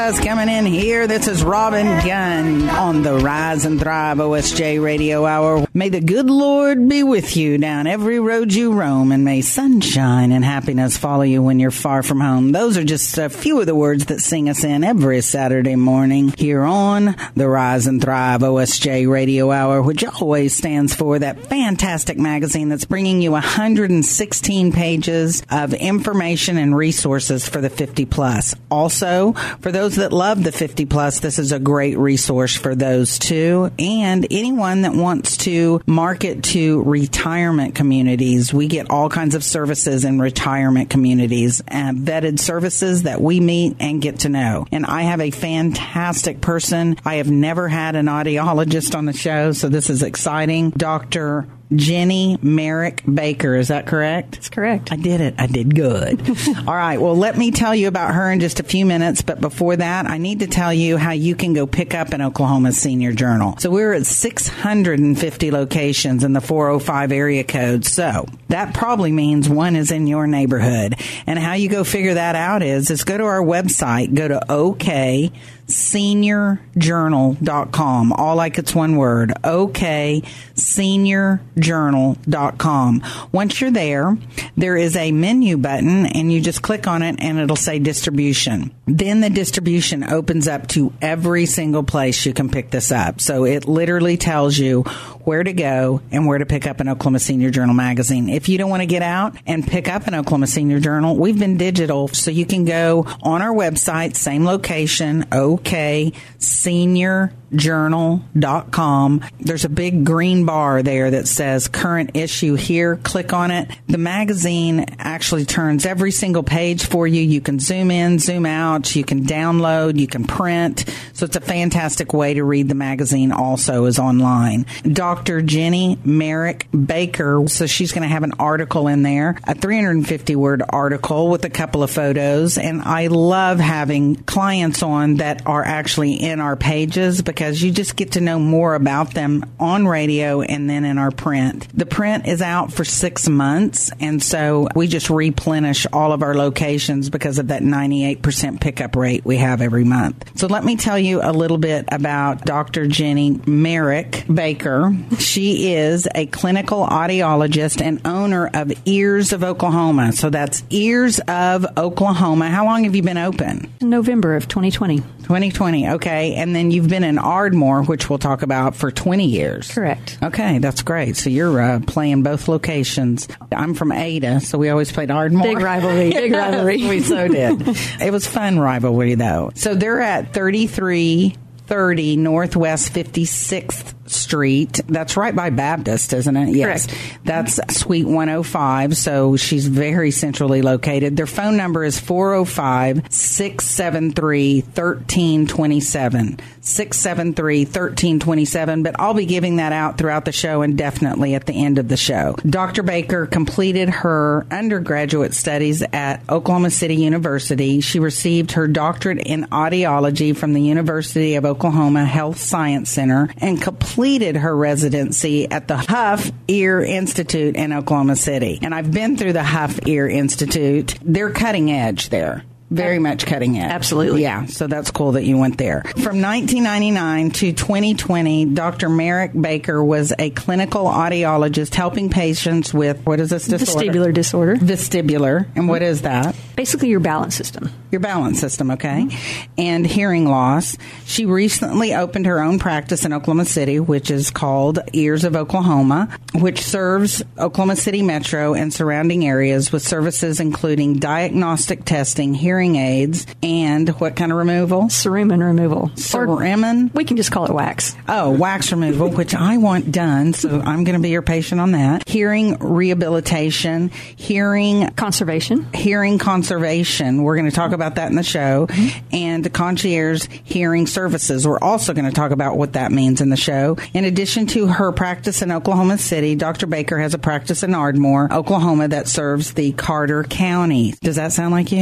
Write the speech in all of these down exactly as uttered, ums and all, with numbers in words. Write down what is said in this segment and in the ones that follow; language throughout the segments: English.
us coming in here. This is Robin Gunn on the Rise and Thrive O S J Radio Hour. May the good Lord be with you down every road you roam, and may sunshine and happiness follow you when you're far from home. Those are just a few of the words that sing us in every Saturday morning here on the Rise and Thrive O S J Radio Hour, which always stands for that fantastic magazine that's bringing you one hundred sixteen pages of information and resources for the fifty plus. Also, for those that love the fifty plus, this is a great resource for those too. And anyone that wants to market to retirement communities, we get all kinds of services in retirement communities, and vetted services that we meet and get to know. And I have a fantastic person. I have never had an audiologist on the show, so this is exciting. Doctor Jenny Merrick Baker. Is that correct? That's correct. I did it. I did good. All right. Well, let me tell you about her in just a few minutes. But before that, I need to tell you how you can go pick up an Oklahoma Senior Journal. So we're at six hundred fifty locations in the four oh five area code. So that probably means one is in your neighborhood. And how you go figure that out is, is go to our website, go to OK senior journal dot com. All like it's one word. OK senior journal dot com. Once you're there, there is a menu button, and you just click on it, and it'll say distribution. Then the distribution opens up to every single place you can pick this up. So it literally tells you where to go and where to pick up an Oklahoma Senior Journal magazine. If you don't want to get out and pick up an Oklahoma Senior Journal, we've been digital, so you can go on our website, same location, OK senior journal dot com. There's a big green bar there that says current issue here. Click on it. The magazine actually turns every single page for you. You can zoom in, zoom out, you can download, you can print. So it's a fantastic way to read the magazine. Also is online. Doctor Jenny Merrick Baker, so she's going to have an article in there, a three hundred fifty word article with a couple of photos. And I love having clients on that are actually in our pages, because because you just get to know more about them on radio and then in our print. The print is out for six months, and so we just replenish all of our locations because of that ninety-eight percent pickup rate we have every month. So let me tell you a little bit about Doctor Jenny Merrick Baker. She is a clinical audiologist and owner of Ears of Oklahoma. So that's Ears of Oklahoma. How long have you been open? November of twenty twenty. twenty twenty, okay. And then you've been in Ardmore, which we'll talk about, for twenty years. Correct. Okay, that's great. So you're uh, playing both locations. I'm from Ada, so we always played Ardmore. Big rivalry, big rivalry. We so did. It was fun rivalry, though. So they're at thirty-three thirty Northwest fifty-sixth Street. That's right by Baptist, isn't it? Yes. Correct. That's Suite one oh five, so she's very centrally located. Their phone number is four oh five, six seven three, one three two seven. six seven three, one three two seven, but I'll be giving that out throughout the show and definitely at the end of the show. Doctor Baker completed her undergraduate studies at Oklahoma City University. She received her doctorate in audiology from the University of Oklahoma Health Science Center and completed her residency at the Huff Ear Institute in Oklahoma City. And I've been through the Huff Ear Institute. They're cutting edge there. Very much cutting edge. Absolutely. Yeah, so that's cool that you went there. From nineteen ninety-nine to twenty twenty, Doctor Merrick Baker was a clinical audiologist helping patients with, what is this disorder? Vestibular disorder. Vestibular. And what is that? Basically your balance system. Your balance system, okay. Mm-hmm. And hearing loss. She recently opened her own practice in Oklahoma City, which is called Ears of Oklahoma, which serves Oklahoma City Metro and surrounding areas with services including diagnostic testing, hearing aids, and what kind of removal? Cerumen removal. Cerumen? We can just call it wax. Oh, wax removal, which I want done, so I'm going to be your patient on that. Hearing rehabilitation, hearing... Conservation. Hearing conservation. We're going to talk about that in the show. Mm-hmm. And concierge hearing services. We're also going to talk about what that means in the show. In addition to her practice in Oklahoma City, Doctor Baker has a practice in Ardmore, Oklahoma, that serves the Carter County. Does that sound like you?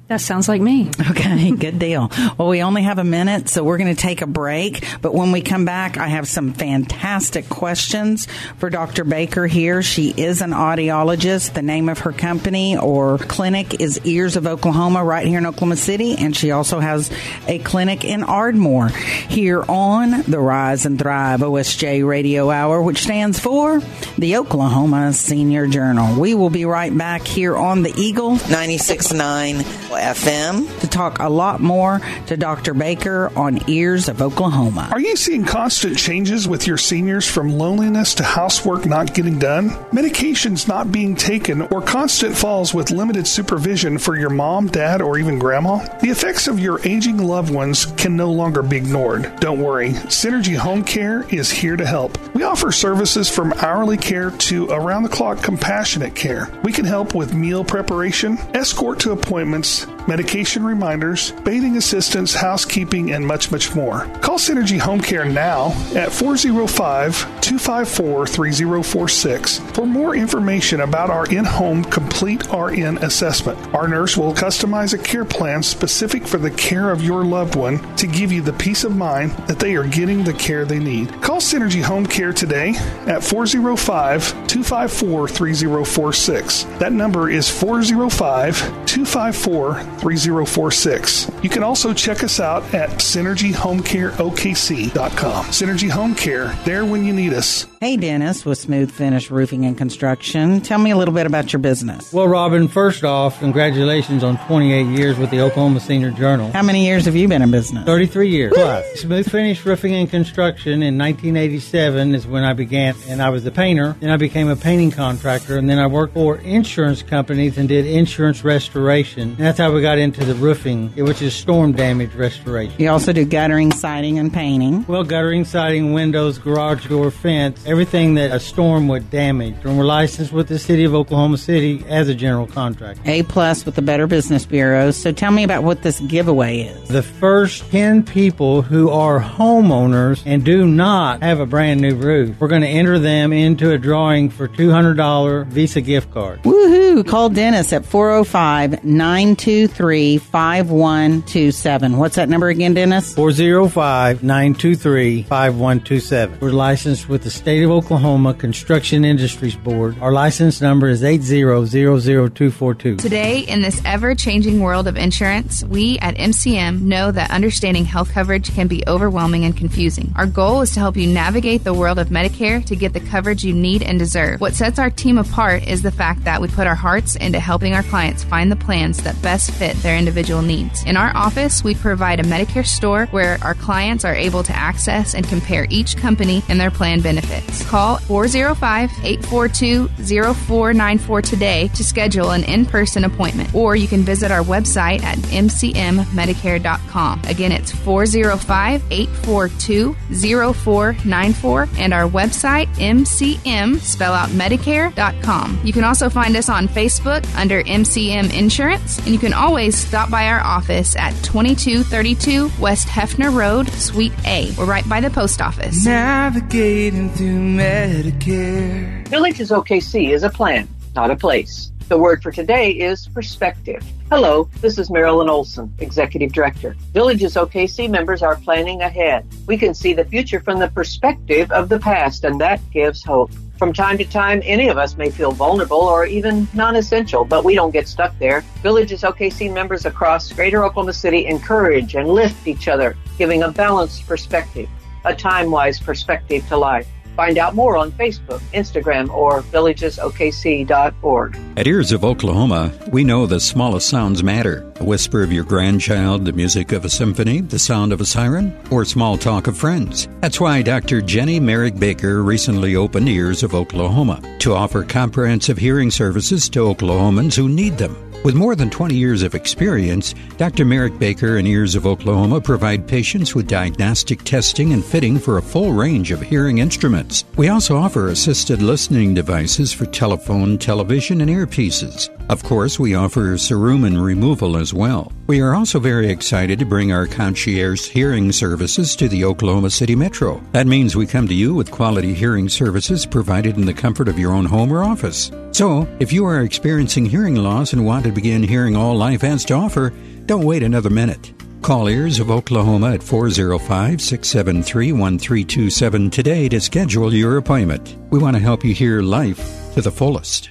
That sounds like me. Okay, good deal. Well, we only have a minute, so we're going to take a break. But when we come back, I have some fantastic questions for Doctor Baker here. She is an audiologist. The name of her company or clinic is Ears of Oklahoma right here in Oklahoma City. And she also has a clinic in Ardmore here on the Rise and Thrive O S J Radio Hour, which stands for the Oklahoma Senior Journal. We will be right back here on the Eagle ninety-six point nine F M to talk a lot more to Doctor Baker on Ears of Oklahoma. Are you seeing constant changes with your seniors, from loneliness to housework not getting done, medications not being taken, or constant falls with limited supervision for your mom, dad, or even grandma? The effects of your aging loved ones can no longer be ignored. Don't worry, Synergy Home Care is here to help. We offer services from hourly care to around-the-clock compassionate care. We can help with meal preparation, escort to appointments, medication reminders, bathing assistance, housekeeping, and much, much more. Call Synergy Home Care now at four oh five, two five four, three oh four six for more information about our in-home complete R N assessment. Our nurse will customize a care plan specific for the care of your loved one to give you the peace of mind that they are getting the care they need. Call Synergy Home Care today at four oh five, two five four, three oh four six. That number is four oh five, two five four, three oh four six. You can also check us out at synergy home care o k c dot com. Synergy Home Care, there when you need us. Hey, Dennis with Smooth Finish Roofing and Construction. Tell me a little bit about your business. Well, Robin, first off, congratulations on twenty-eight years with the Oklahoma Senior Journal. How many years have you been in business? thirty-three years. Plus. Smooth Finish Roofing and Construction in nineteen eighty-seven is when I began, and I was a painter. Then I became a painting contractor, and then I worked for insurance companies and did insurance restoration. And that's how we got into the roofing, which is storm damage restoration. You also do guttering, siding, and painting. Well, guttering, siding, windows, garage door, fence, everything that a storm would damage. And we're licensed with the city of Oklahoma City as a general contractor. A plus with the Better Business Bureau. So tell me about what this giveaway is. The first ten people who are homeowners and do not have a brand new roof, we're going to enter them into a drawing for two hundred dollars Visa gift card. Woohoo! Call Dennis at four oh five, nine two three, five one two seven. What's that number again, Dennis? four oh five, nine two three, five one two seven. We're licensed with the State of Oklahoma Construction Industries Board. Our license number is eight zero zero zero two four two. Today, in this ever-changing world of insurance, we at M C M know that understanding health coverage can be overwhelming and confusing. Our goal is to help you navigate the world of Medicare to get the coverage you need and deserve. What sets our team apart is the fact that we put our hearts into helping our clients find the plans that best fit their individual needs. In our office, we provide a Medicare store where our clients are able to access and compare each company and their plan benefits. Call four oh five, eight four two, oh four nine four today to schedule an in-person appointment, or you can visit our website at m c m medicare dot com. Again, it's four oh five, eight four two, oh four nine four and our website M C M, spell out Medicare dot com. You can also find us on Facebook under M C M Insurance, and you can always stop by our office at twenty-two thirty-two West Hefner Road, Suite A. We're right by the post office. Navigating through Medicare. Villages O K C is a plan, not a place. The word for today is perspective. Hello, this is Marilyn Olson, Executive Director. Villages O K C members are planning ahead. We can see the future from the perspective of the past, and that gives hope. From time to time, any of us may feel vulnerable or even non-essential, but we don't get stuck there. Villages O K C members across Greater Oklahoma City encourage and lift each other, giving a balanced perspective, a time-wise perspective to life. Find out more on Facebook, Instagram, or villages o k c dot org. At Ears of Oklahoma, we know the smallest sounds matter. A whisper of your grandchild, the music of a symphony, the sound of a siren, or small talk of friends. That's why Doctor Jenny Merrick Baker recently opened Ears of Oklahoma to offer comprehensive hearing services to Oklahomans who need them. With more than twenty years of experience, Doctor Merrick Baker and Ears of Oklahoma provide patients with diagnostic testing and fitting for a full range of hearing instruments. We also offer assisted listening devices for telephone, television, and earpieces. Of course, we offer cerumen removal as well. We are also very excited to bring our concierge hearing services to the Oklahoma City Metro. That means we come to you with quality hearing services provided in the comfort of your own home or office. So, if you are experiencing hearing loss and want to begin hearing all life has to offer, don't wait another minute. Call Ears of Oklahoma at four oh five, six seven three, one three two seven today to schedule your appointment. We want to help you hear life to the fullest.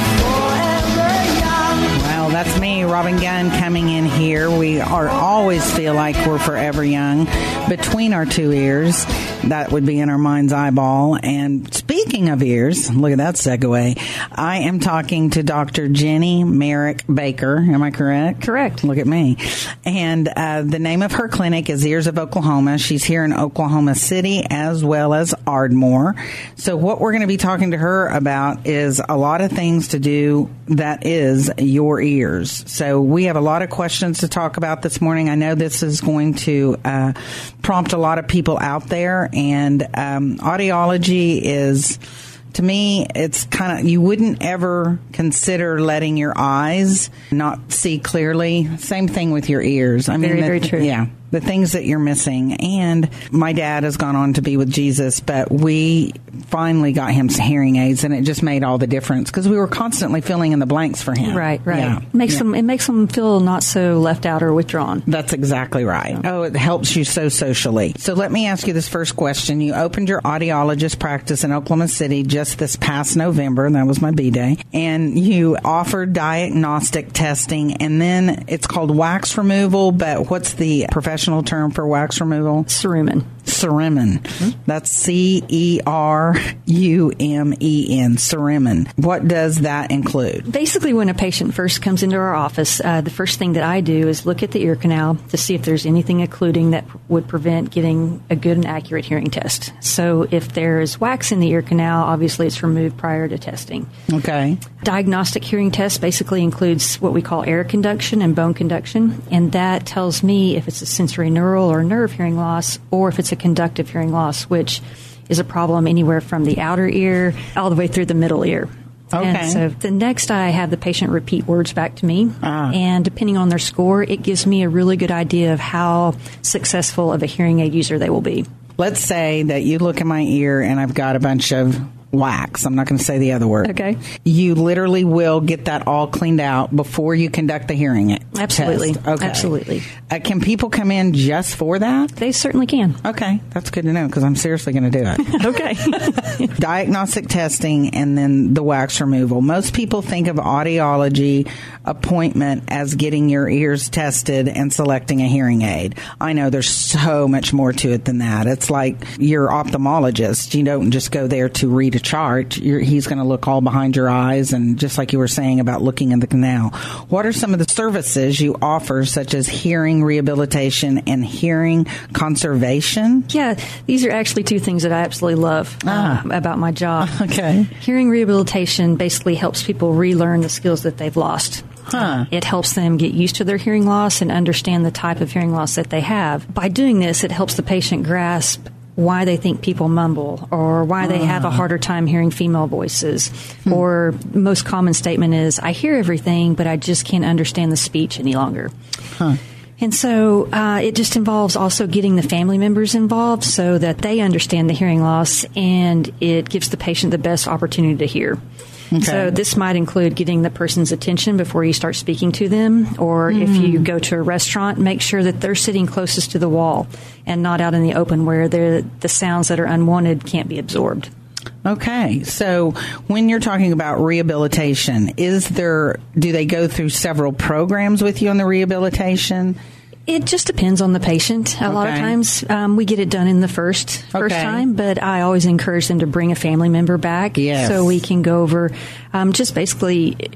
Well, that's me, Robin Gunn, coming in here. We are always feel like we're forever young between our two ears. That would be in our mind's eyeball. And speaking of ears, look at that segue. I am talking to Doctor Jenny Merrick Baker. Am I correct? Correct. Look at me. And uh, the name of her clinic is Ears of Oklahoma. She's here in Oklahoma City as well as Ardmore. So what we're going to be talking to her about is a lot of things to do that is your ears. So we have a lot of questions to talk about this morning. I know this is going to uh, prompt a lot of people out there. And um, audiology is, to me, it's kind of, you wouldn't ever consider letting your eyes not see clearly. Same thing with your ears. I mean, very, the, very true. Yeah. The things that you're missing. And my dad has gone on to be with Jesus, but we finally got him some hearing aids, and it just made all the difference because we were constantly filling in the blanks for him. Right, right. Yeah. Makes yeah. them, it makes them feel not so left out or withdrawn. That's exactly right. Oh, it helps you so socially. So let me ask you this first question. You opened your audiologist practice in Oklahoma City just this past November, and that was my B-Day, and you offered diagnostic testing, and then it's called wax removal, but what's the professional term for wax removal? Cerumen. Cerumen. Mm-hmm. That's C E R U M E N. Cerumen. What does that include? Basically, when a patient first comes into our office, uh, the first thing that I do is look at the ear canal to see if there's anything occluding that would prevent getting a good and accurate hearing test. So if there is wax in the ear canal, obviously it's removed prior to testing. Okay. Diagnostic hearing test basically includes what we call air conduction and bone conduction, and that tells me if it's a sensory neural or nerve hearing loss or if it's a conductive hearing loss, which is a problem anywhere from the outer ear all the way through the middle ear. Okay. And so the next I have the patient repeat words back to me, ah. and depending on their score, it gives me a really good idea of how successful of a hearing aid user they will be. Let's say that you look in my ear and I've got a bunch of wax. I'm not going to say the other word. Okay. You literally will get that all cleaned out before you conduct the hearing it. Absolutely. Test. Okay. Absolutely. Uh, can people come in just for that? They certainly can. Okay. That's good to know because I'm seriously going to do it. Okay. Diagnostic testing and then the wax removal. Most people think of audiology appointment as getting your ears tested and selecting a hearing aid. I know there's so much more to it than that. It's like your ophthalmologist. You don't just go there to read a chart. You're, he's going to look all behind your eyes, and just like you were saying about looking in the canal. What are some of the services you offer, such as hearing rehabilitation and hearing conservation? Yeah, these are actually two things that I absolutely love ah. uh, about my job. Okay. Hearing rehabilitation basically helps people relearn the skills that they've lost. Huh. It helps them get used to their hearing loss and understand the type of hearing loss that they have. By doing this, it helps the patient grasp why they think people mumble or why they have a harder time hearing female voices. Hmm. Or most common statement is, I hear everything, but I just can't understand the speech any longer. Huh. And so uh, it just involves also getting the family members involved so that they understand the hearing loss, and it gives the patient the best opportunity to hear. Okay. So this might include getting the person's attention before you start speaking to them, or mm. if you go to a restaurant, make sure that they're sitting closest to the wall and not out in the open where the sounds that are unwanted can't be absorbed. Okay, so when you're talking about rehabilitation, is there, do they go through several programs with you on the rehabilitation? It just depends on the patient. A okay. lot of times um, we get it done in the first first okay. time, but I always encourage them to bring a family member back yes. so we can go over um, just basically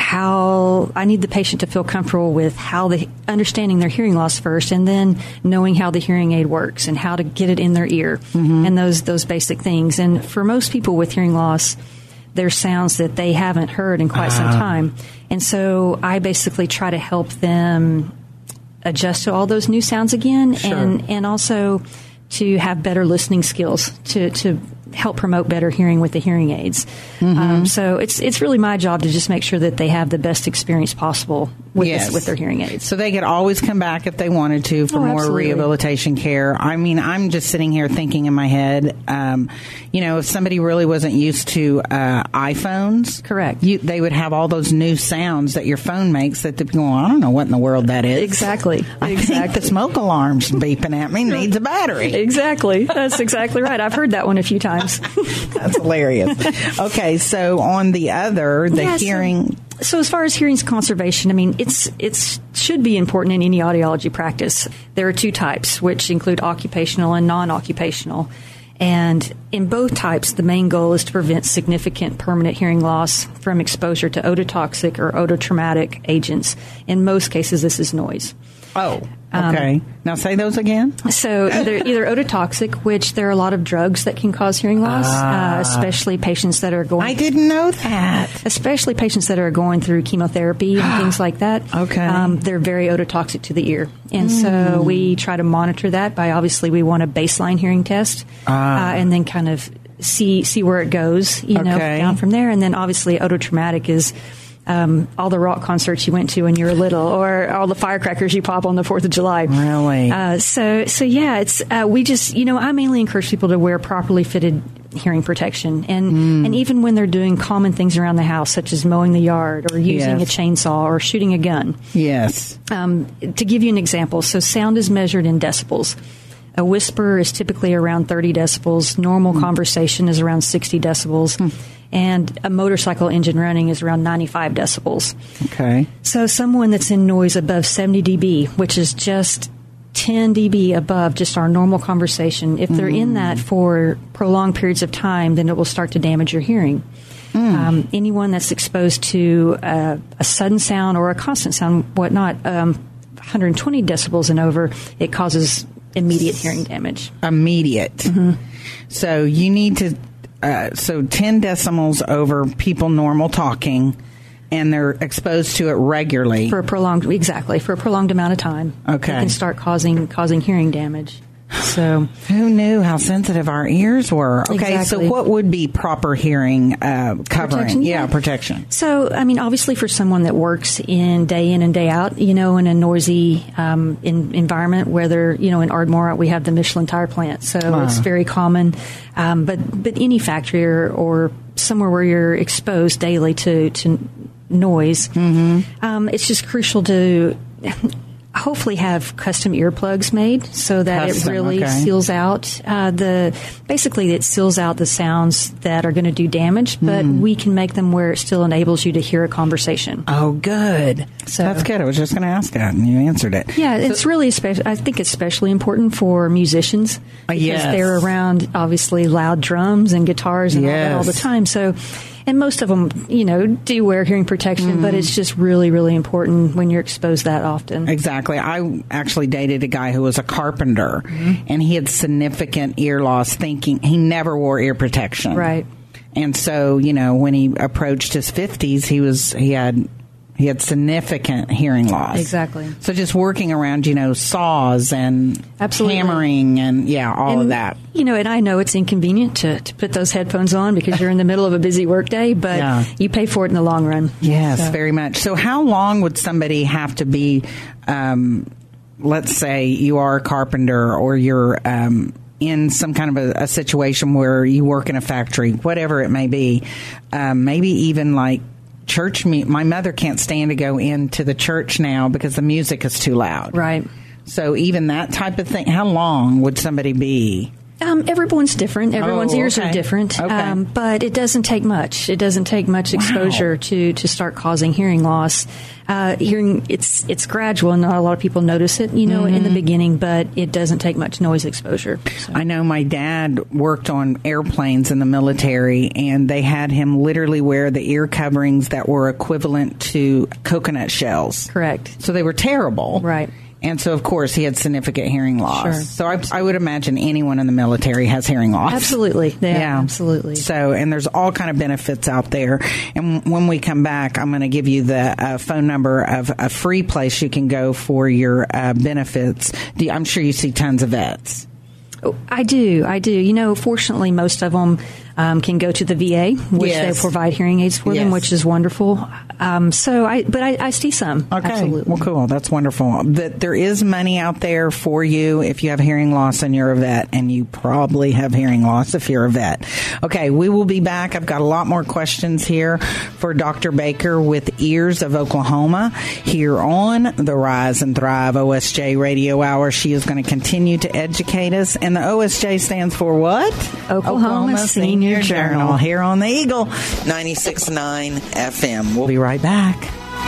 how I need the patient to feel comfortable with how they understanding their hearing loss first, and then knowing how the hearing aid works and how to get it in their ear mm-hmm. and those those basic things. And for most people with hearing loss, there's sounds that they haven't heard in quite uh-huh. some time, and so I basically try to help them adjust to all those new sounds again, sure. and and also to have better listening skills to to help promote better hearing with the hearing aids. Mm-hmm. Um, so it's it's really my job to just make sure that they have the best experience possible with, Yes. this, with their hearing aids. So they could always come back if they wanted to for Oh, more absolutely. rehabilitation care. I mean, I'm just sitting here thinking in my head, um, you know, if somebody really wasn't used to uh, iPhones, correct, you, they would have all those new sounds that your phone makes that they'd be going, I don't know what in the world that is. Exactly. I exactly. think the smoke alarm's beeping at me needs a battery. Exactly. That's exactly right. I've heard that one a few times. That's hilarious. Okay, so on the other, the Yeah, so- hearing. So as far as hearing conservation, I mean, it's it's should be important in any audiology practice. There are two types, which include occupational and non-occupational. And in both types, the main goal is to prevent significant permanent hearing loss from exposure to ototoxic or ototraumatic agents. In most cases, this is noise. Oh, okay. Um, now say those again. So either, either ototoxic, which there are a lot of drugs that can cause hearing loss, Ah. uh, especially patients that are going... I didn't know that. Especially patients that are going through chemotherapy and things like that. Okay. Um, they're very ototoxic to the ear. And Mm. so we try to monitor that by, obviously, we want a baseline hearing test Ah. uh, and then kind of see see where it goes, you know, Okay. down from there. And then, obviously, ototraumatic is... Um, all the rock concerts you went to when you were little, or all the firecrackers you pop on the Fourth of July. Really? Uh, so, so yeah, it's uh, we just you know I mainly encourage people to wear properly fitted hearing protection, and Mm. and even when they're doing common things around the house, such as mowing the yard or using Yes. a chainsaw or shooting a gun. Yes. Um, to give you an example, so sound is measured in decibels. A whisper is typically around thirty decibels. Normal Mm. conversation is around sixty decibels. Mm. And a motorcycle engine running is around ninety-five decibels. Okay. So someone that's in noise above seventy decibels, which is just ten decibels above just our normal conversation, if they're in that for prolonged periods of time, then it will start to damage your hearing. Mm. Um, anyone that's exposed to uh, a sudden sound or a constant sound, whatnot, um, one hundred twenty decibels and over, it causes immediate hearing damage. Immediate. Mm-hmm. So you need to, uh, so ten decimals over people normal talking, and they're exposed to it regularly. For a prolonged, exactly, for a prolonged amount of time. Okay. It can start causing causing hearing damage. So who knew how sensitive our ears were? Okay, Exactly. so what would be proper hearing uh, covering? Protection, yeah. yeah. protection. So, I mean, obviously, for someone that works in day in and day out, you know, in a noisy um, in, environment, whether you know in Ardmore we have the Michelin tire plant, so Ah. it's very common. Um, but but any factory or, or somewhere where you're exposed daily to to noise, Mm-hmm. um, it's just crucial to hopefully have custom earplugs made so that Custom, it really okay. seals out uh, the basically it seals out the sounds that are going to do damage, but Mm. we can make them where it still enables you to hear a conversation. Oh, good. So- That's good. I was just going to ask that, and you answered it. Yeah, it's really especially. I think it's especially important for musicians because yes. they're around obviously loud drums and guitars and all that all the Yes. time. So, and most of them, you know, do wear hearing protection, but it's just really, really important when you're exposed that often. Exactly. I actually dated a guy who was a carpenter, Mm-hmm. and he had significant ear loss. Thinking he never wore ear protection, Right. And so, you know, when he approached his fifties, he was he had he had significant hearing loss. Exactly. So just working around, you know, saws and Absolutely. hammering and yeah, all and, of that. You know, and I know it's inconvenient to, to put those headphones on because you're in the middle of a busy workday, but Yeah. you pay for it in the long run. Yes, So- very much. So how long would somebody have to be, um, let's say you are a carpenter or you're um, in some kind of a, a situation where you work in a factory, whatever it may be, um, maybe even like church mu- My mother can't stand to go into the church now because the music is too loud. Right. So even that type of thing, how long would somebody be? Um, everyone's different. Everyone's Oh, ears okay. are different. Okay. Um, but it doesn't take much. It doesn't take much exposure to, to start causing hearing loss. Uh, hearing it's it's gradual, and not a lot of people notice it, you know, in the beginning. But it doesn't take much noise exposure. So. I know my dad worked on airplanes in the military, and they had him literally wear the ear coverings that were equivalent to coconut shells. Correct. So they were terrible. Right. And so, of course, he had significant hearing loss. Sure. So I, I would imagine anyone in the military has hearing loss. Absolutely. Yeah, absolutely. So, and there's all kind of benefits out there. And when we come back, I'm going to give you the uh, phone number of a free place you can go for your uh, benefits. Do you, I'm sure you see tons of vets. I do. I do. You know, fortunately, most of them um, can go to the V A, which Yes. they provide hearing aids for them, Yes. which is wonderful. Um, so, I but I, I see some. Okay. Absolutely. Well, cool. That's wonderful. That there is money out there for you if you have hearing loss and you're a vet, and you probably have hearing loss if you're a vet. Okay, we will be back. I've got a lot more questions here for Doctor Baker with Ears of Oklahoma here on the Rise and Thrive O S J Radio Hour. She is going to continue to educate us, and the O S J stands for what? Oklahoma Senior Journal. Here on the Eagle. ninety-six point nine F M. We'll be right back.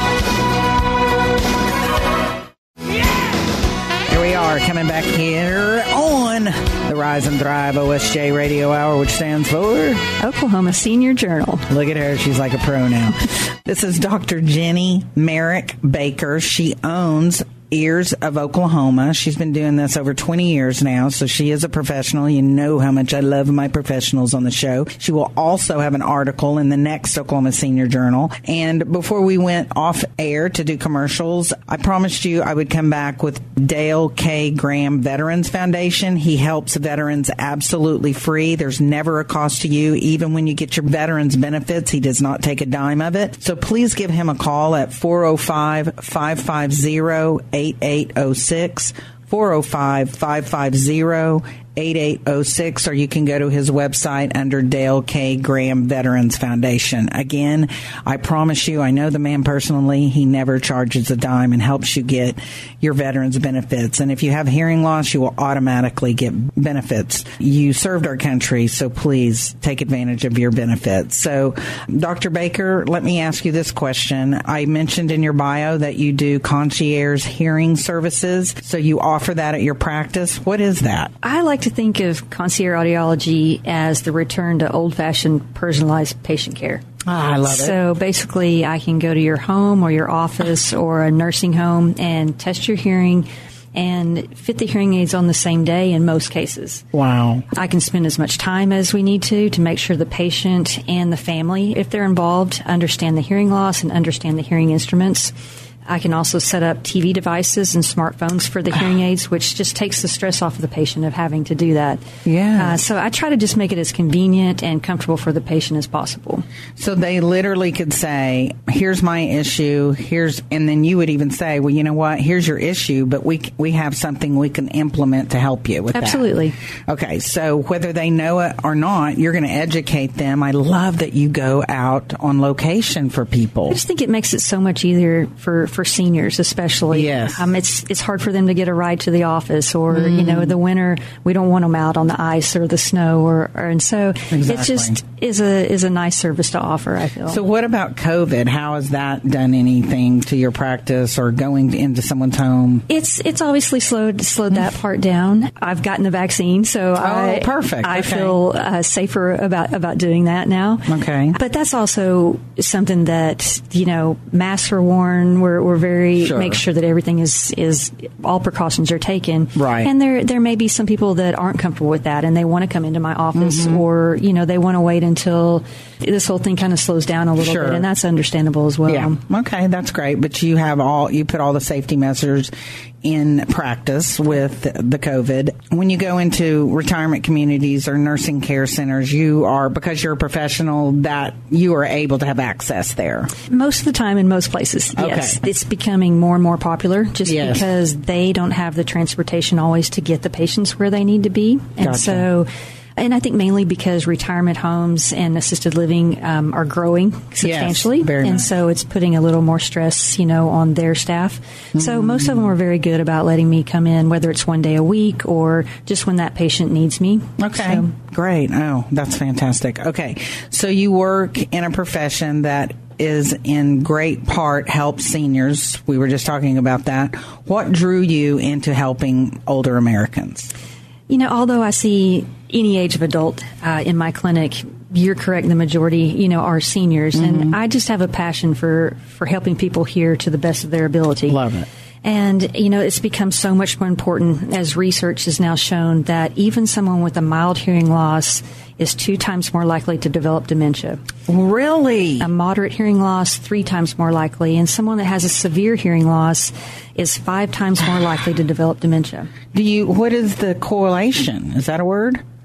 Here we are, coming back here on the Rise and Thrive O S J Radio Hour, which stands for Oklahoma Senior Journal. Look at her. She's like a pro now. This is Doctor Jenny Merrick Baker. She owns Ears of Oklahoma. She's been doing this over twenty years now, so she is a professional. You know how much I love my professionals on the show. She will also have an article in the next Oklahoma Senior Journal. And before we went off air to do commercials, I promised you I would come back with Dale K. Graham Veterans Foundation. He helps veterans absolutely free. There's never a cost to you. Even when you get your veterans benefits, he does not take a dime of it. So please give him a call at four oh five, five five zero, eight eight oh six, four oh five, five five zero, eight eight oh six, or you can go to his website under Dale K. Graham Veterans Foundation. Again, I promise you, I know the man personally. He never charges a dime and helps you get your veterans benefits. And if you have hearing loss, you will automatically get benefits. You served our country, so please take advantage of your benefits. So, Doctor Baker, let me ask you this question. I mentioned in your bio that you do concierge hearing services, so you offer that at your practice. What is that? I like to think of concierge audiology as the return to old-fashioned personalized patient care. Ah, I love it. So basically, I can go to your home or your office or a nursing home and test your hearing and fit the hearing aids on the same day in most cases. Wow. I can spend as much time as we need to to make sure the patient and the family, if they're involved, understand the hearing loss and understand the hearing instruments. I can also set up T V devices and smartphones for the hearing aids, which just takes the stress off of the patient of having to do that. Yeah. Uh, so I try to just make it as convenient and comfortable for the patient as possible. So they literally could say, here's my issue, here's, and then you would even say, well, you know what, here's your issue, but we we have something we can implement to help you with Absolutely. that. Absolutely. Okay, so whether they know it or not, you're going to educate them. I love that you go out on location for people. I just think it makes it so much easier for, for seniors, especially. Yes. Um, it's it's hard for them to get a ride to the office, or Mm. you know, the winter we don't want them out on the ice or the snow, or, or and so Exactly. it just is a is a nice service to offer, I feel. So what about COVID? How has that done anything to your practice or going into someone's home? It's it's obviously slowed slowed that part down. I've gotten the vaccine, so Oh, I, perfect. I Okay. feel uh, safer about about doing that now. Okay. But that's also something that, you know, masks are worn. We're we're very Sure. make sure that everything is is all precautions are taken. Right. And there there may be some people that aren't comfortable with that, and they want to come into my office, Mhm. or you know, they want to wait until this whole thing kind of slows down a little Sure. bit, and that's understandable as well. Yeah. Okay, that's great. But you have all you put all the safety measures in practice with the COVID. When you go into retirement communities or nursing care centers, you are, because you're a professional, that you are able to have access there. Most of the time in most places, yes. Okay. It's becoming more and more popular just Yes. because they don't have the transportation always to get the patients where they need to be. And Gotcha. so, and I think mainly because retirement homes and assisted living um, are growing substantially. very and much. so it's putting a little more stress, you know, on their staff. So most of them are very good about letting me come in, whether it's one day a week or just when that patient needs me. Okay, So, great. Oh, that's fantastic. Okay, so you work in a profession that is in great part help seniors. We were just talking about that. What drew you into helping older Americans? You know, although I see any age of adult uh, in my clinic, you're correct, the majority, you know, are seniors. Mm-hmm. And I just have a passion for, for helping people here to the best of their ability. Love it. And, you know, it's become so much more important as research has now shown that even someone with a mild hearing loss is two times more likely to develop dementia. Really? A moderate hearing loss, three times more likely. And someone that has a severe hearing loss is five times more likely to develop dementia. Do you? What is the correlation? Is that a word?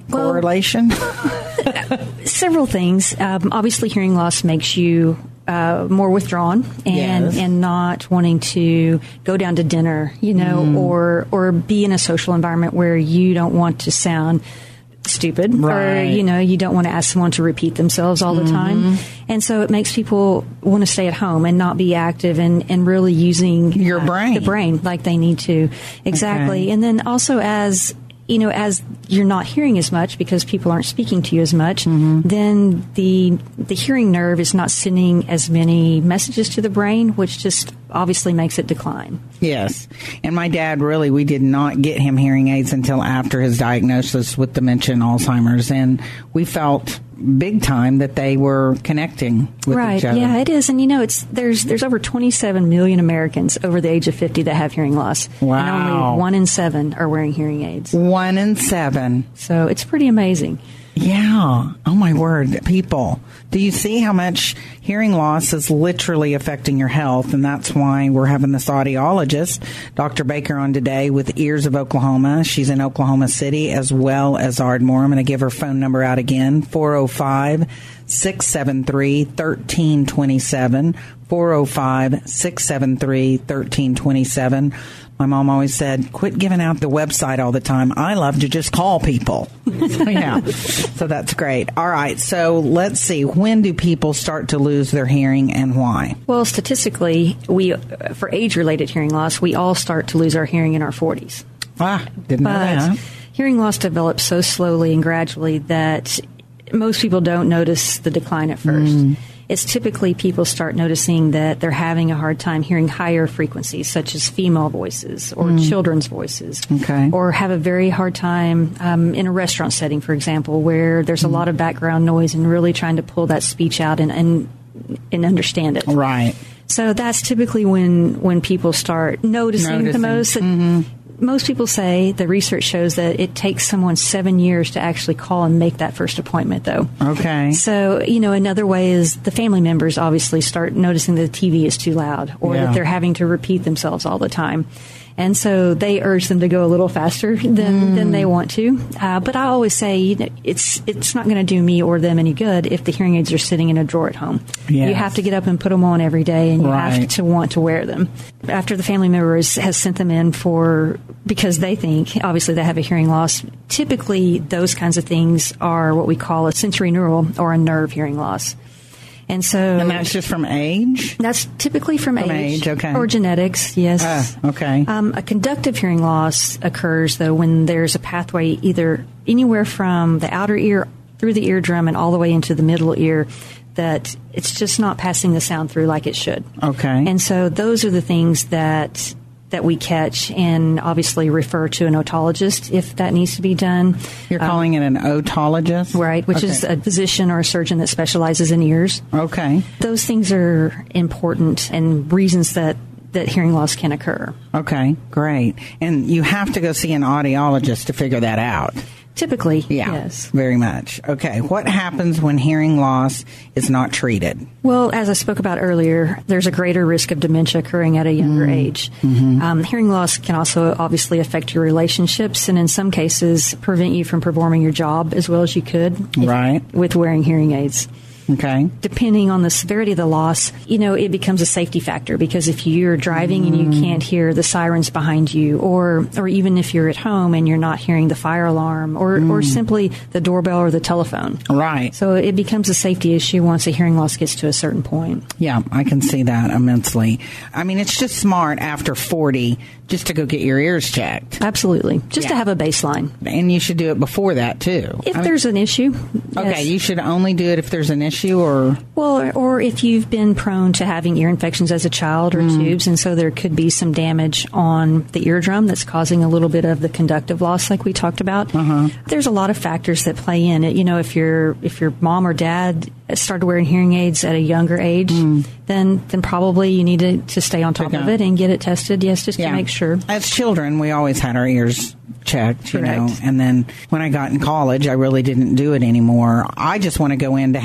Well, correlation? Several things. Um, obviously, hearing loss makes you uh, more withdrawn and Yes. and not wanting to go down to dinner, you know, Mm. or or be in a social environment where you don't want to sound stupid, Right. or you know, you don't want to ask someone to repeat themselves all the Mm-hmm. time, and so it makes people want to stay at home and not be active and and really using Your uh, brain. the brain like they need to. Exactly, Okay. and then also as you know, as you're not hearing as much because people aren't speaking to you as much, Mm-hmm. then the the hearing nerve is not sending as many messages to the brain, which just obviously makes it decline. Yes. And my dad, really, we did not get him hearing aids until after his diagnosis with dementia and Alzheimer's. And we felt big time that they were connecting with Right. each other. Yeah, it is. And you know, it's there's there's over twenty-seven million Americans over the age of fifty that have hearing loss. Wow. And only one in seven are wearing hearing aids. One in seven. So it's pretty amazing. Yeah. Oh, my word. People, do you see how much hearing loss is literally affecting your health? And that's why we're having this audiologist, Doctor Baker, on today with Ears of Oklahoma. She's in Oklahoma City as well as Ardmore. I'm going to give her phone number out again, four oh five, six seven three, one three two seven, four oh five, six seven three, one three two seven. My mom always said, quit giving out the website all the time. I love to just call people. So, yeah. So that's great. All right. So let's see. When do people start to lose their hearing and why? Well, statistically, we for age-related hearing loss, we all start to lose our hearing in our forties. Ah, didn't know But that. hearing loss develops so slowly and gradually that most people don't notice the decline at first. Mm. It's typically people start noticing that they're having a hard time hearing higher frequencies, such as female voices or Mm. children's voices. Okay. Or have a very hard time um, in a restaurant setting, for example, where there's a lot of background noise and really trying to pull that speech out and, and, and understand it. Right. So that's typically when, when people start noticing, Noticing. the most. Mhm. Most people say, the research shows that it takes someone seven years to actually call and make that first appointment, though. Okay. So, you know, another way is the family members obviously start noticing that the T V is too loud or Yeah. that they're having to repeat themselves all the time. And so they urge them to go a little faster than, Mm. than they want to. Uh, but I always say, you know, it's it's not going to do me or them any good if the hearing aids are sitting in a drawer at home. Yes. You have to get up and put them on every day, and you Right. have to want to wear them. After the family member is, has sent them in for, because they think, obviously, they have a hearing loss, typically those kinds of things are what we call a sensory neural or a nerve hearing loss. And so, And that's just from age? that's typically from, From age, age, okay. or genetics. Yes. Ah, okay. Um, a conductive hearing loss occurs though when there's a pathway either anywhere from the outer ear through the eardrum and all the way into the middle ear that it's just not passing the sound through like it should. Okay. And so those are the things that that we catch and obviously refer to an otologist if that needs to be done. You're Um, calling it an otologist? Right, which is Okay. a physician or a surgeon that specializes in ears. Okay. Those things are important and reasons that, that hearing loss can occur. Okay, great. And you have to go see an audiologist to figure that out. Typically, Yeah, yes. very much. Okay, what happens when hearing loss is not treated? Well, as I spoke about earlier, there's a greater risk of dementia occurring at a younger Mm. age. Mm-hmm. Um, hearing loss can also obviously affect your relationships and in some cases prevent you from performing your job as well as you could if- Right. with wearing hearing aids. Okay. Depending on the severity of the loss, you know, it becomes a safety factor because if you're driving and you can't hear the sirens behind you, or or even if you're at home and you're not hearing the fire alarm, or, or simply the doorbell or the telephone. Right. So it becomes a safety issue once a hearing loss gets to a certain point. Yeah, I can see that immensely. I mean, it's just smart after forty just to go get your ears checked. Absolutely. Just Yeah. to have a baseline. And you should do it before that, too. If I mean- there's an issue. Okay, yes. you should only do it if there's an issue or... Well, or, or if you've been prone to having ear infections as a child or Mm. tubes, and so there could be some damage on the eardrum that's causing a little bit of the conductive loss, like we talked about. Uh-huh. There's a lot of factors that play in it. You know, if your if your mom or dad started wearing hearing aids at a younger age, then then probably you need to, to stay on top Check of out. it and get it tested. Yes, just to make sure. As children, we always had our ears checked, you Correct. know. And then when I got in college, I really didn't do it anymore. I just want to go in to have the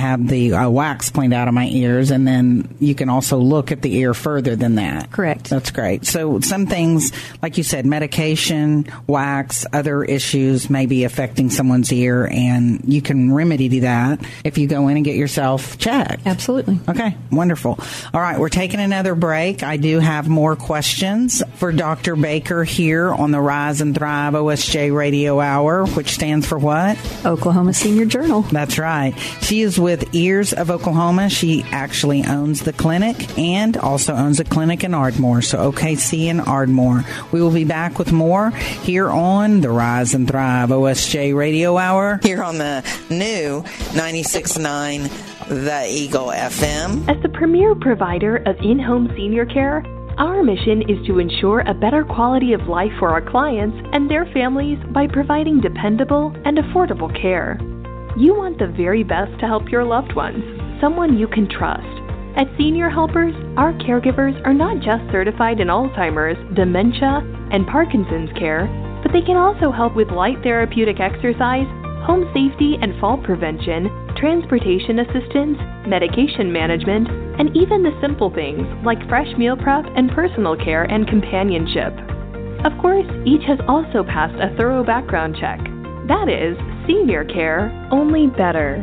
a, a wax cleaned out of my ears, and then you can also look at the ear further than that. Correct. That's great. So some things, like you said, medication, wax, other issues may be affecting someone's ear, and you can remedy that if you go in and get yourself checked. Absolutely. Okay, wonderful. All right, we're taking another break. I do have more questions for Doctor Baker here on the Rise and Thrive O S J Radio Hour, which stands for what? Oklahoma Senior Journal. That's right. She is with Ears of Oklahoma. She actually owns the clinic and also owns a clinic in Ardmore, so O K C in Ardmore. We will be back with more here on the Rise and Thrive O S J Radio Hour. Here on the new ninety-six point nine The Eagle F M. As the premier provider of in-home senior care, our mission is to ensure a better quality of life for our clients and their families by providing dependable and affordable care. You want the very best to help your loved ones, someone you can trust. At Senior Helpers, our caregivers are not just certified in Alzheimer's, dementia, and Parkinson's care, but they can also help with light therapeutic exercise, home safety and fall prevention, transportation assistance, medication management, and even the simple things like fresh meal prep and personal care and companionship. Of course, each has also passed a thorough background check. That is, senior care, only better.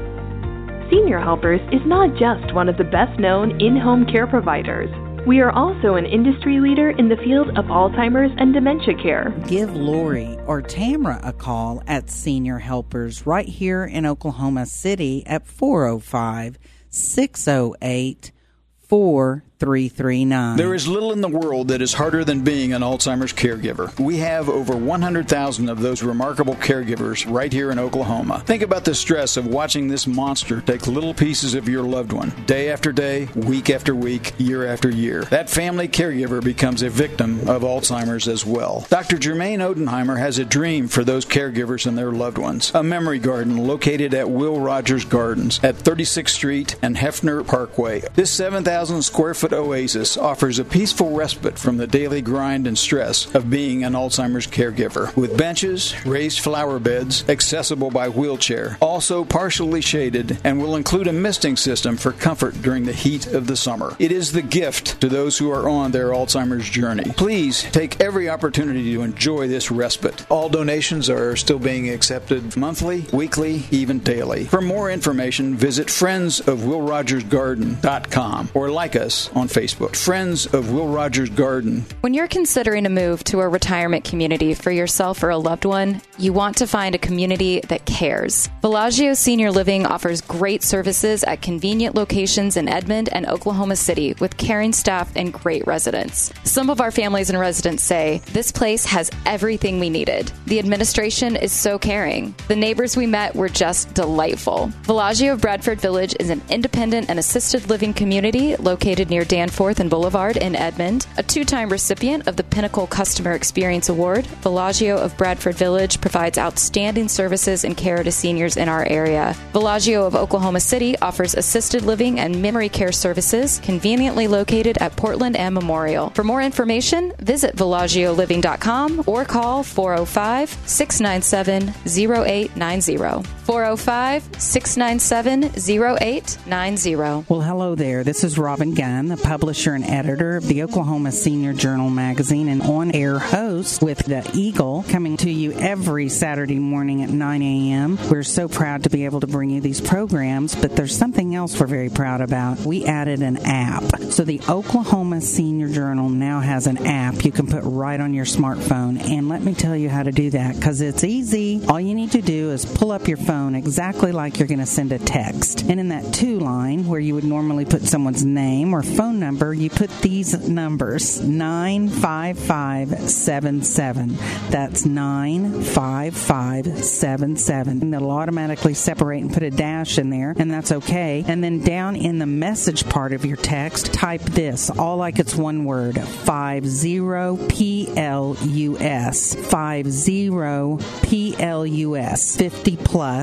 Senior Helpers is not just one of the best-known in-home care providers. We are also an industry leader in the field of Alzheimer's and dementia care. Give Lori or Tamra a call at Senior Helpers right here in Oklahoma City at four oh five, six oh eight, four three three nine. There is little in the world that is harder than being an Alzheimer's caregiver. We have over one hundred thousand of those remarkable caregivers right here in Oklahoma. Think about the stress of watching this monster take little pieces of your loved one, day after day, week after week, year after year. That family caregiver becomes a victim of Alzheimer's as well. Doctor Jermaine Odenheimer has a dream for those caregivers and their loved ones. A memory garden located at Will Rogers Gardens at thirty-sixth Street and Hefner Parkway. This seven thousand square foot oasis offers a peaceful respite from the daily grind and stress of being an Alzheimer's caregiver. With benches, raised flower beds, accessible by wheelchair, also partially shaded, and will include a misting system for comfort during the heat of the summer. It is the gift to those who are on their Alzheimer's journey. Please take every opportunity to enjoy this respite. All donations are still being accepted monthly, weekly, even daily. For more information, visit friends of will rogers garden dot com or like us on Facebook. Friends of Will Rogers Garden. When you're considering a move to a retirement community for yourself or a loved one, you want to find a community that cares. Bellagio Senior Living offers great services at convenient locations in Edmond and Oklahoma City with caring staff and great residents. Some of our families and residents say, this place has everything we needed. The administration is so caring. The neighbors we met were just delightful. Bellagio of Bradford Village is an independent and assisted living community located near Danforth and Boulevard in Edmond. A two-time recipient of the Pinnacle Customer Experience Award, Bellagio of Bradford Village provides outstanding services and care to seniors in our area. Bellagio of Oklahoma City offers assisted living and memory care services conveniently located at Portland and Memorial. For more information, visit Bellagio living dot com or call four oh five, six nine seven, oh eight nine oh. four oh five, six nine seven, oh eight nine oh. Well, hello there. This is Robin Gunn, the publisher and editor of the Oklahoma Senior Journal magazine and on-air host with the Eagle, coming to you every Saturday morning at nine a.m. We're so proud to be able to bring you these programs, but there's something else we're very proud about. We added an app. So the Oklahoma Senior Journal now has an app you can put right on your smartphone, and let me tell you how to do that, because it's easy. All you need to do is pull up your phone exactly like you're going to send a text, and in that to line where you would normally put someone's name or phone number, you put these numbers, nine five five seven seven. That's nine five five seven seven. And it'll automatically separate and put a dash in there, and that's okay. And then down in the message part of your text, type this, all like it's one word, five zero P L U S. five zero P L U S. fifty plus.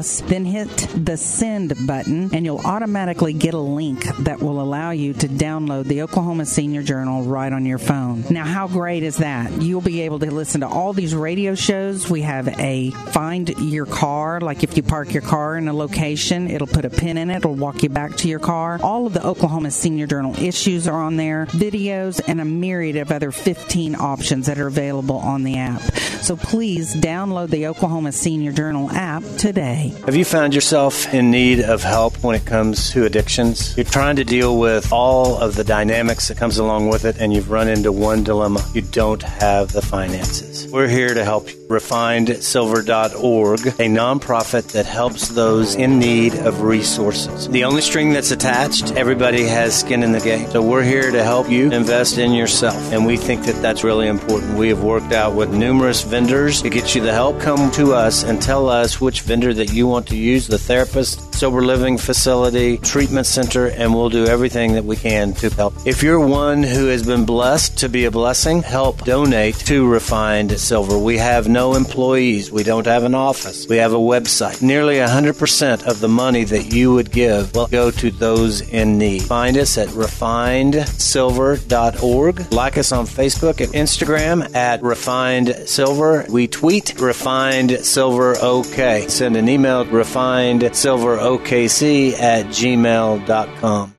us, then hit the send button, and you'll automatically get a link that will allow you to download the Oklahoma Senior Journal right on your phone. Now, how great is that? You'll be able to listen to all these radio shows. We have a find your car, like if you park your car in a location, it'll put a pin in it, it'll walk you back to your car. All of the Oklahoma Senior Journal issues are on there, videos, and a myriad of other fifteen options that are available on the app. So please download the Oklahoma Senior Journal app today. Have you found yourself in need of help when it comes to addictions? You're trying to deal with all of the dynamics that comes along with it, and you've run into one dilemma. You don't have the finances. We're here to help you. refined silver dot org, a nonprofit that helps those in need of resources. The only string that's attached, everybody has skin in the game. So we're here to help you invest in yourself, and we think that that's really important. We have worked out with numerous vendors to get you the help. Come to us and tell us which vendor that you want to use, the therapist, sober living facility, treatment center, and we'll do everything that we can to help. If you're one who has been blessed to be a blessing, help donate to Refined Silver. We have no employees. We don't have an office. We have a website. Nearly one hundred percent of the money that you would give will go to those in need. Find us at refined silver dot org. Like us on Facebook and Instagram at Refined Silver. We tweet Refined Silver OK. Send an email to refined silver O K C at gmail dot com.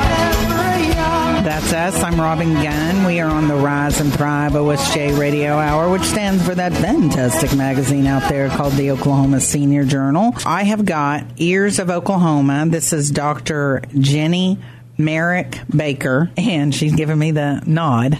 That's us. I'm Robin Gunn. We are on the Rise and Thrive O S J Radio Hour, which stands for that fantastic magazine out there called the Oklahoma Senior Journal. I have got Ears of Oklahoma. This is Doctor Jenny Merrick Baker, and she's giving me the nod.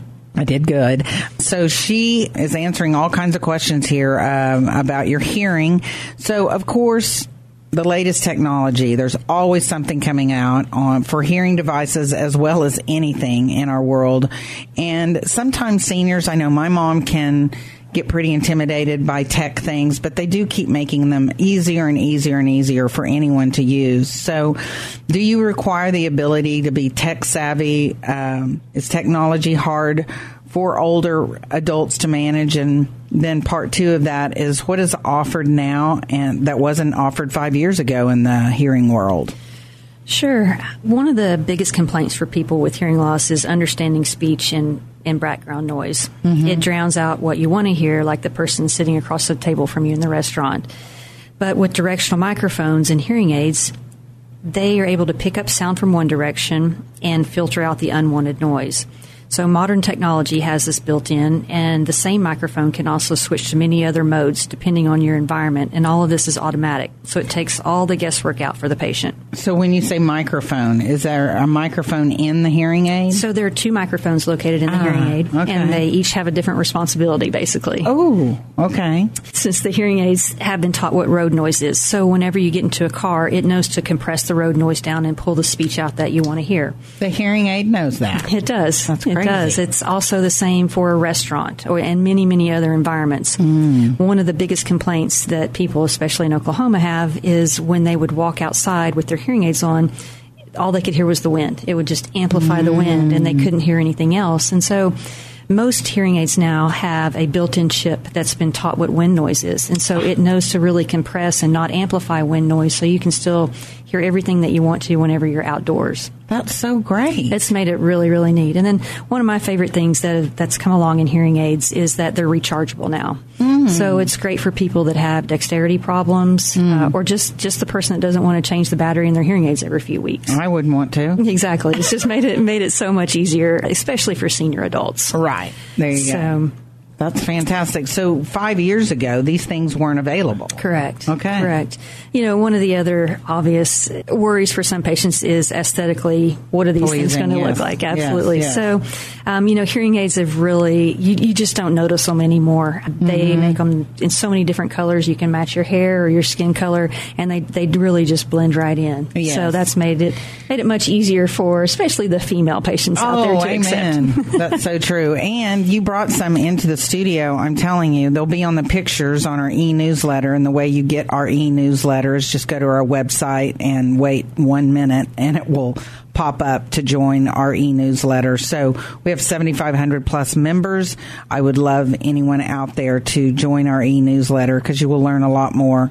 I did good. So she is answering all kinds of questions here um, about your hearing. So, of course, the latest technology, there's always something coming out on for hearing devices as well as anything in our world. And sometimes seniors, I know my mom can get pretty intimidated by tech things, but they do keep making them easier and easier and easier for anyone to use. So do you require the ability to be tech savvy? Um, is technology hard for older adults to manage? And then part two of that is what is offered now and that wasn't offered five years ago in the hearing world? Sure. One of the biggest complaints for people with hearing loss is understanding speech and, and background noise. Mm-hmm. It drowns out what you want to hear, like the person sitting across the table from you in the restaurant. But with directional microphones and hearing aids, they are able to pick up sound from one direction and filter out the unwanted noise. So modern technology has this built in, and the same microphone can also switch to many other modes depending on your environment, and all of this is automatic. So it takes all the guesswork out for the patient. So when you say microphone, is there a microphone in the hearing aid? So there are two microphones located in the ah, hearing aid, okay. and they each have a different responsibility, basically. Oh, okay. Since the hearing aids have been taught what road noise is, so whenever you get into a car, it knows to compress the road noise down and pull the speech out that you want to hear. The hearing aid knows that? It does. That's great. It does. It's also the same for a restaurant or, and many, many other environments. Mm. One of the biggest complaints that people, especially in Oklahoma, have is when they would walk outside with their hearing aids on, all they could hear was the wind. It would just amplify mm. the wind, and they couldn't hear anything else. And so most hearing aids now have a built-in chip that's been taught what wind noise is. And so it knows to really compress and not amplify wind noise so you can still hear everything that you want to whenever you're outdoors. That's so great. It's made it really, really neat. And then one of my favorite things that that's come along in hearing aids is that they're rechargeable now. Mm. So it's great for people that have dexterity problems mm. uh, or just, just the person that doesn't want to change the battery in their hearing aids every few weeks. I wouldn't want to. Exactly. It's just made it made it so much easier, especially for senior adults. Right. There you so, go. That's fantastic. So five years ago, these things weren't available. Correct. Okay. Correct. You know, one of the other obvious worries for some patients is aesthetically, what are these Pleasing, things going to yes. look like? Absolutely. Yes, yes. So, um, you know, hearing aids have really, you, you just don't notice them anymore. They mm-hmm. make them in so many different colors. You can match your hair or your skin color, and they, they really just blend right in. Yes. So that's made it made it much easier for especially the female patients oh, out there to amen. accept. That's so true. And you brought some into the studio. I'm telling you, they'll be on the pictures on our e-newsletter, and the way you get our e-newsletter is just go to our website and wait one minute, and it will pop up to join our e-newsletter. So we have seventy-five hundred plus members. I would love anyone out there to join our e-newsletter because you will learn a lot more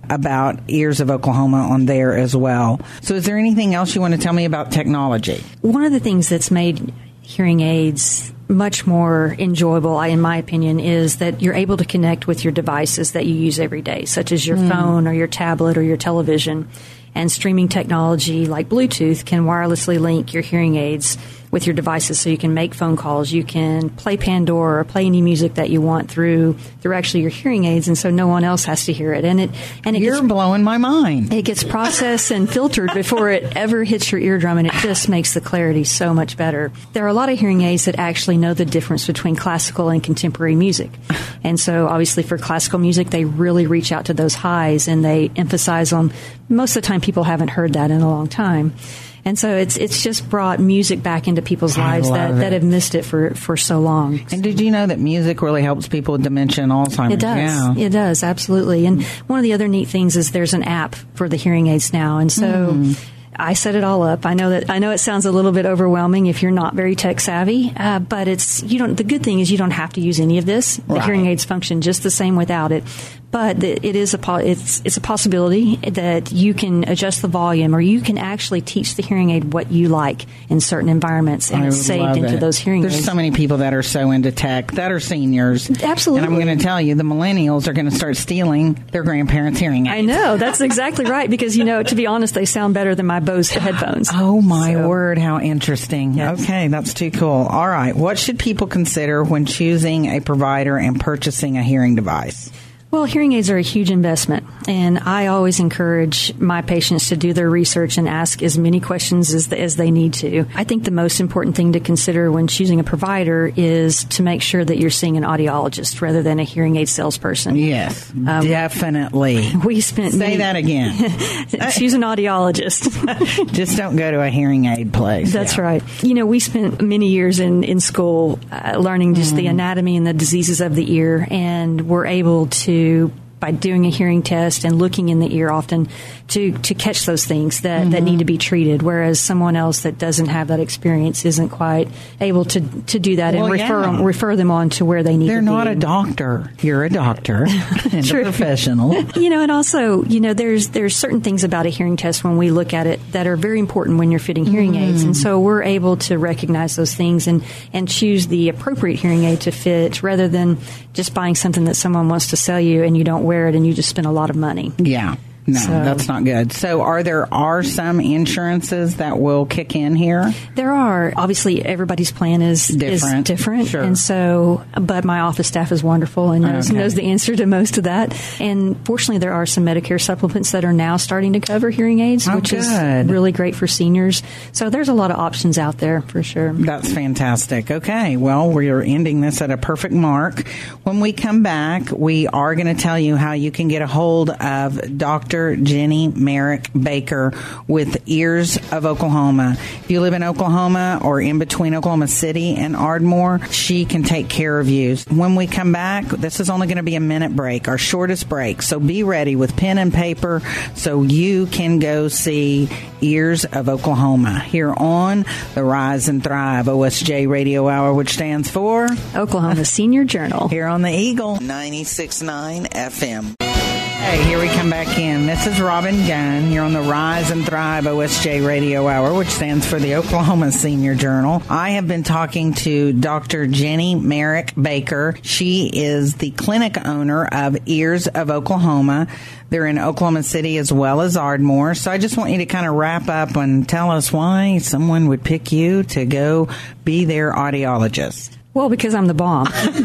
about Ears of Oklahoma on there as well. So is there anything else you want to tell me about technology? One of the things that's made hearing aids much more enjoyable, in my opinion, is that you're able to connect with your devices that you use every day, such as your mm. phone or your tablet or your television. And streaming technology like Bluetooth can wirelessly link your hearing aids with your devices, so you can make phone calls, you can play Pandora or play any music that you want through through actually your hearing aids, and so no one else has to hear it. And it and it you're gets, blowing my mind. It gets processed and filtered before it ever hits your eardrum, and it just makes the clarity so much better. There are a lot of hearing aids that actually know the difference between classical and contemporary music, and so obviously for classical music, they really reach out to those highs and they emphasize on. Most of the time, people haven't heard that in a long time. And so it's it's just brought music back into people's lives that, that have missed it for, for so long. And did you know that music really helps people with dementia and Alzheimer's? It does. Yeah. It does, absolutely. And one of the other neat things is there's an app for the hearing aids now. And so mm. I set it all up. I know that I know it sounds a little bit overwhelming if you're not very tech savvy, uh, but it's you don't. The good thing is you don't have to use any of this. The right. hearing aids function just the same without it. But it is a po- it's it's a possibility that you can adjust the volume, or you can actually teach the hearing aid what you like in certain environments, and I it's saved into it. those hearing There's aids. There's so many people that are so into tech that are seniors. Absolutely. And I'm going to tell you, the millennials are going to start stealing their grandparents' hearing aids. I know. That's exactly right, because, you know, to be honest, they sound better than my Bose headphones. Oh, my so. word. How interesting. Yes. Okay, that's too cool. All right. What should people consider when choosing a provider and purchasing a hearing device? Well, hearing aids are a huge investment, and I always encourage my patients to do their research and ask as many questions as, the, as they need to. I think the most important thing to consider when choosing a provider is to make sure that you're seeing an audiologist rather than a hearing aid salesperson. Yes, um, definitely. We spent Say many, that again. Choose an audiologist. Just don't go to a hearing aid place. That's yeah. right. You know, we spent many years in, in school uh, learning just mm. the anatomy and the diseases of the ear, and we're able to by doing a hearing test and looking in the ear often to, to catch those things that, mm-hmm. that need to be treated, whereas someone else that doesn't have that experience isn't quite able to, to do that well, and refer, yeah. them, refer them on to where they need They're to be. They're not a doctor. You're a doctor and a professional. You know, and also, you know, there's there's certain things about a hearing test when we look at it that are very important when you're fitting hearing mm. aids, and so we're able to recognize those things and, and choose the appropriate hearing aid to fit rather than just buying something that someone wants to sell you and you don't wear it and you just spend a lot of money. Yeah. No, so, that's not good. So are there are some insurances that will kick in here? There are. Obviously, everybody's plan is different. Is different. Sure. And so, but my office staff is wonderful and knows, okay. knows the answer to most of that. And fortunately, there are some Medicare supplements that are now starting to cover hearing aids, oh, which good. is really great for seniors. So there's a lot of options out there for sure. That's fantastic. Okay. Well, we're ending this at a perfect mark. When we come back, we are going to tell you how you can get a hold of Doctor Jenny Merrick Baker with Ears of Oklahoma. If you live in Oklahoma or in between Oklahoma City and Ardmore, she can take care of you. When we come back, this is only going to be a minute break, our shortest break. So be ready with pen and paper so you can go see Ears of Oklahoma here on the Rise and Thrive O S J Radio Hour, which stands for Oklahoma Senior Journal. Here on the Eagle. ninety-six point nine F M. Hey, here we come back in. This is Robin Gunn. You're on the Rise and Thrive O S J Radio Hour, which stands for the Oklahoma Senior Journal. I have been talking to Doctor Jenny Merrick Baker. She is the clinic owner of Ears of Oklahoma. They're in Oklahoma City as well as Ardmore. So I just want you to kind of wrap up and tell us why someone would pick you to go be their audiologist. Well, because I'm the bomb.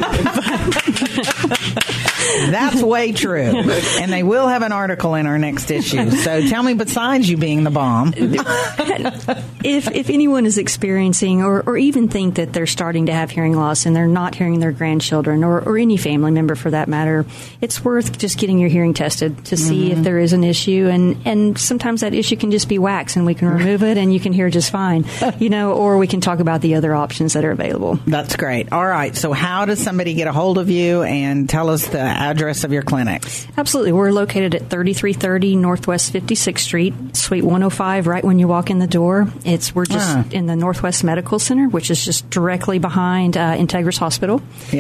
That's way true. And they will have an article in our next issue. So tell me, besides you being the bomb. if if anyone is experiencing or, or even think that they're starting to have hearing loss and they're not hearing their grandchildren or, or any family member for that matter, it's worth just getting your hearing tested to see mm-hmm. if there is an issue. And, and sometimes that issue can just be wax and we can remove it and you can hear just fine. You know, or we can talk about the other options that are available. That's great. All right. So how does somebody get a hold of you, and tell us the address of your clinics? Absolutely. We're located at thirty-three thirty Northwest fifty-sixth Street, Suite one oh five, right when you walk in the door. It's We're just ah. in the Northwest Medical Center, which is just directly behind uh, Integris Hospital. Yep.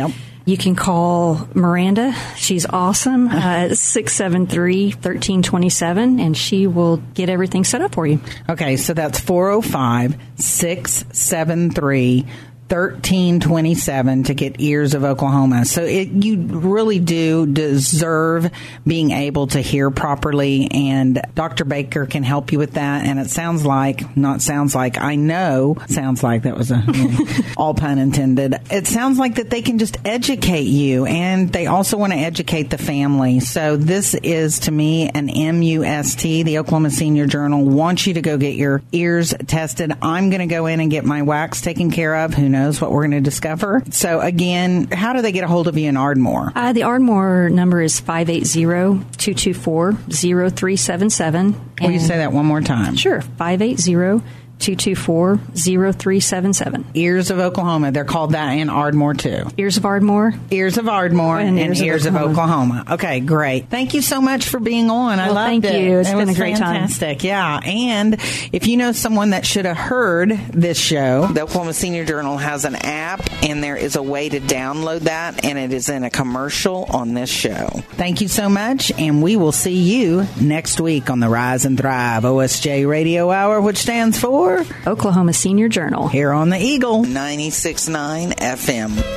You can call Miranda. She's awesome. Uh, six seven three, one three two seven, and she will get everything set up for you. Okay, so that's four oh five, six seven three, one three two seven to get Ears of Oklahoma. So it, you really do deserve being able to hear properly, and Doctor Baker can help you with that. And it sounds like, not sounds like, I know, sounds like, that was a all pun intended. It sounds like that they can just educate you, and they also want to educate the family. So this is, to me, an M U S T. The Oklahoma Senior Journal wants you to go get your ears tested. I'm going to go in and get my wax taken care of. Who knows what we're going to discover. So again, how do they get a hold of you in Ardmore? Uh, the Ardmore number is five eight zero, two two four, zero three seven seven. Will you say that one more time? Sure. five eight zero, two two four, zero three seven seven. Ears of Oklahoma. They're called that in Ardmore, too. Ears of Ardmore. Ears of Ardmore and, and Ears, Ears of, of Oklahoma. Oklahoma. Okay, great. Thank you so much for being on. I well, loved thank it. Thank you. It's it been was a great fantastic. time. Yeah. And if you know someone that should have heard this show, the Oklahoma Senior Journal has an app, and there is a way to download that, and it is in a commercial on this show. Thank you so much, and we will see you next week on the Rise and Thrive O S J Radio Hour, which stands for Oklahoma Senior Journal. Here on the Eagle. ninety-six point nine F M.